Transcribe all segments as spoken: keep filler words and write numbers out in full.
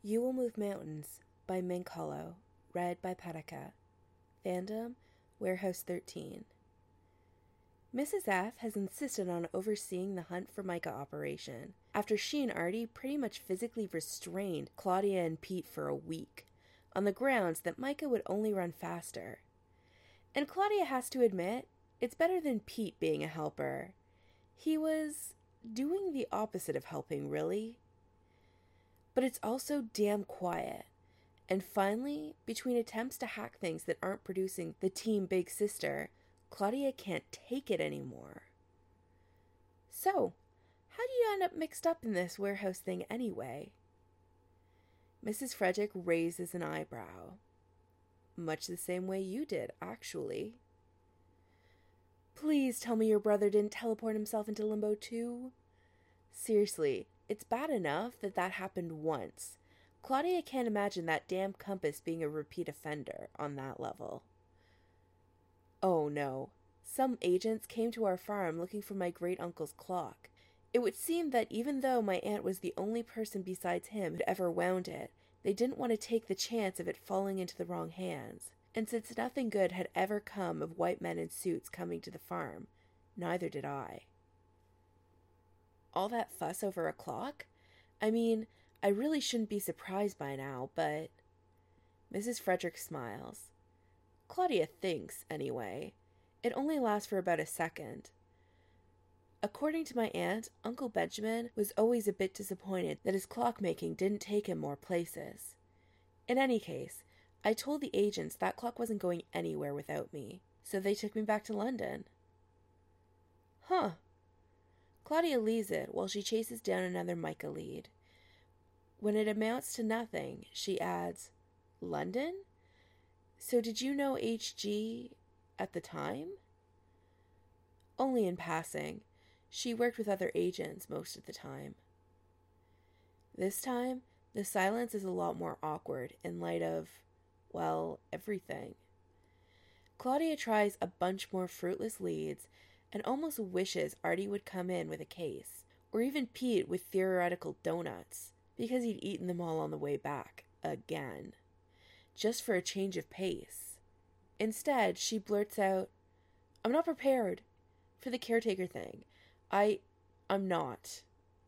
You Will Move Mountains by Mink Hollow, read by Patika. Fandom, Warehouse thirteen. Missus F has insisted on overseeing the Hunt for Micah operation, after she and Artie pretty much physically restrained Claudia and Pete for a week, on the grounds that Micah would only run faster. And Claudia has to admit, it's better than Pete being a helper. He was doing the opposite of helping, really. But it's also damn quiet. And finally, between attempts to hack things that aren't producing the Team Big Sister, Claudia can't take it anymore. So, how do you end up mixed up in this warehouse thing anyway? Missus Frederick raises an eyebrow. Much the same way you did, actually. Please tell me your brother didn't teleport himself into limbo too? Seriously, it's bad enough that that happened once. Claudia can't imagine that damn compass being a repeat offender on that level. Oh no, some agents came to our farm looking for my great-uncle's clock. It would seem that even though my aunt was the only person besides him who'd ever wound it, they didn't want to take the chance of it falling into the wrong hands. And since nothing good had ever come of white men in suits coming to the farm, neither did I. All that fuss over a clock? I mean, I really shouldn't be surprised by now, but... Missus Frederick smiles. Claudia thinks, anyway. It only lasts for about a second. According to my aunt, Uncle Benjamin was always a bit disappointed that his clockmaking didn't take him more places. In any case, I told the agents that clock wasn't going anywhere without me, so they took me back to London. Huh. Claudia leaves it while she chases down another Micah lead. When it amounts to nothing, she adds, London? So did you know H G at the time? Only in passing. She worked with other agents most of the time. This time, the silence is a lot more awkward in light of, well, everything. Claudia tries a bunch more fruitless leads and almost wishes Artie would come in with a case, or even Pete with theoretical donuts, because he'd eaten them all on the way back, again, just for a change of pace. Instead, she blurts out, I'm not prepared for the caretaker thing. I, I'm not.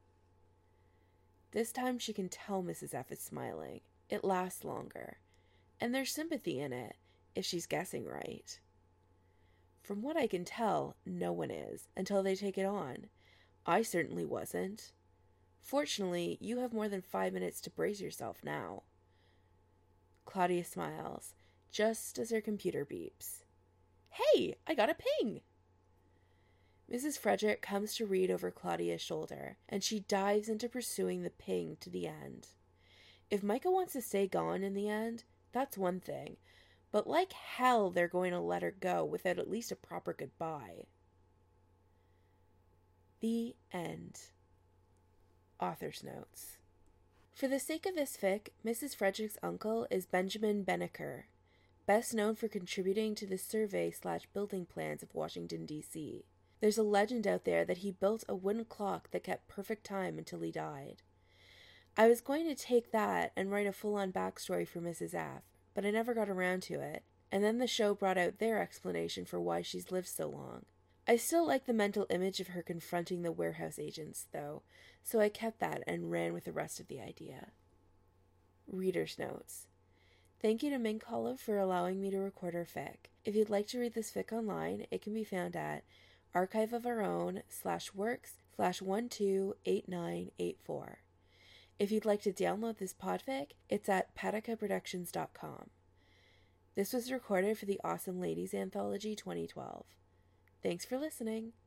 This time she can tell Missus F is smiling. It lasts longer, and there's sympathy in it, if she's guessing right. From what I can tell, no one is, until they take it on. I certainly wasn't. Fortunately, you have more than five minutes to brace yourself now. Claudia smiles, just as her computer beeps. Hey, I got a ping! Missus Frederick comes to read over Claudia's shoulder, and she dives into pursuing the ping to the end. If Micah wants to stay gone in the end, that's one thing, but like hell they're going to let her go without at least a proper goodbye. The end. Author's notes. For the sake of this fic, Missus Frederick's uncle is Benjamin Benneker, best known for contributing to the survey slash building plans of Washington, D C There's a legend out there that he built a wooden clock that kept perfect time until he died. I was going to take that and write a full-on backstory for Missus F, but I never got around to it, and then the show brought out their explanation for why she's lived so long. I still like the mental image of her confronting the warehouse agents, though, so I kept that and ran with the rest of the idea. Reader's notes. Thank you to Mink Hollow for allowing me to record our fic. If you'd like to read this fic online, it can be found at archive of our own slash works slash one two eight nine eight four. If you'd like to download this podfic, it's at patika productions dot com. This was recorded for the Awesome Ladies Anthology twenty twelve. Thanks for listening.